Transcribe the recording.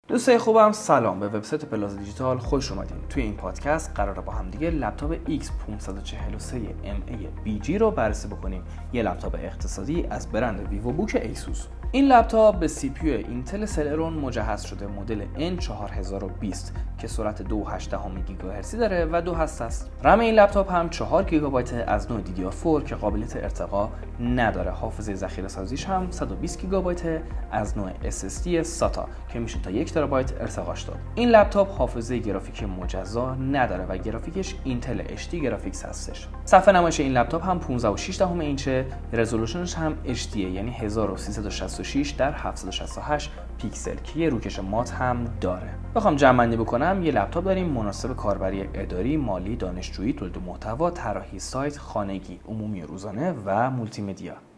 دوستای خوبم سلام، به وبسایت پلاز دیجیتال خوش اومدین. توی این پادکست قراره با هم دیگه لپتاپ X543MA BG رو بررسی بکنیم. یه لپتاپ اقتصادی از برند ویوو بوک ایسوس. این لپتاپ به سی پی یو اینتل سلرون مجهز شده، مدل N4020 که سرعت 2.8 گیگاهرتزی داره و 2 هسته است. رم این لپتاپ هم 4 گیگابایت از نوع DDR4 که قابلیت ارتقا نداره. حافظه ذخیره سازیش هم 120 گیگابایت از نوع SSD SATA که میشه تا 1 ترابایت ارتقاش داد. این لپتاپ حافظه گرافیکی مجزا نداره و گرافیکش اینتل HD گرافیکس هستش. صفحه نمایش این لپتاپ هم 15.6 اینچه، رزولوشنش هم HD یعنی 1366 در 768 پیکسل که یه روکش مات هم داره. بخوام جمع‌بندی بکنم، یه لپتاپ داریم مناسب کاربری اداری، مالی، دانشجویی، تولید محتوا، طراحی سایت، خانگی، عمومی روزانه و مولتی مدیا.